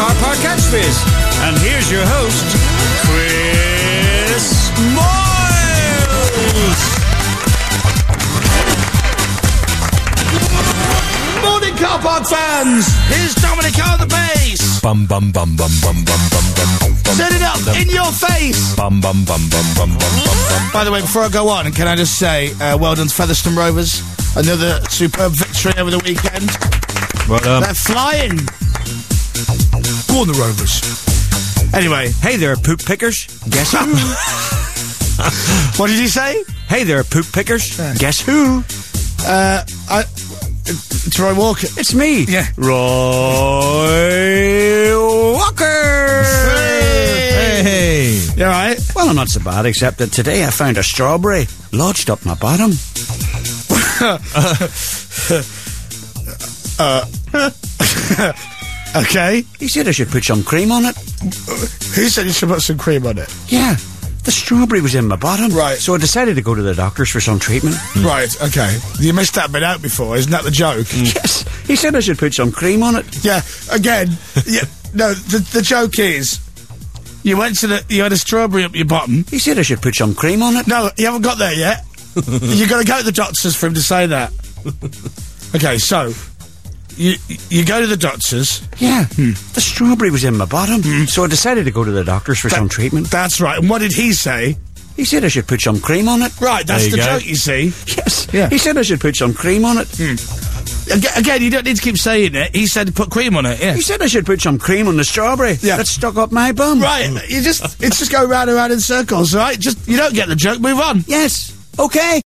Car Park Catchphrase. And here's your host, Chris Moyles. Morning, Car Park fans. Here's Dominic on the bass. Bum bum bum bum bum bum bum bum. Turn it up in your face. Bum bum bum bum bum bum bum. By the way, before I go on, can I just say, well done to Featherstone Rovers. Another superb victory over the weekend. Well done. They're flying. Go on the Rovers. Anyway, Hey there, poop pickers. Guess who? what did you say? Hey there, poop pickers. Guess who? It's Roy Walker. It's me. Yeah. Roy Walker. Hey. You alright? Well, I'm not so bad, except that today I found a strawberry lodged up my bottom. Okay. He said I should put some cream on it. Who said you should put some cream on it? Yeah, the strawberry was in my bottom. Right. So I decided to go to the doctors for some treatment. Right, okay. You missed that bit out before, isn't that the joke? Yes, he said I should put some cream on it. Yeah, again. Yeah, no, the joke is, you had a strawberry up your bottom. He said I should put some cream on it. No, you haven't got there yet. You've got to go to the doctors for him to say that. Okay, so, you go to the doctors. Yeah, the strawberry was in my bottom. So I decided to go to the doctors for some treatment. That's right. And what did he say? He said I should put some cream on it. Right, that's There the you go. joke, you see. Yes, Yeah. he said I should put some cream on it. Again, you don't need to keep saying it. He said put cream on it, yeah. He said I should put some cream on the strawberry. Yeah. That's stuck up my bum. Right, it's just going round and round in circles, right? You don't get the joke, move on. Yes, okay.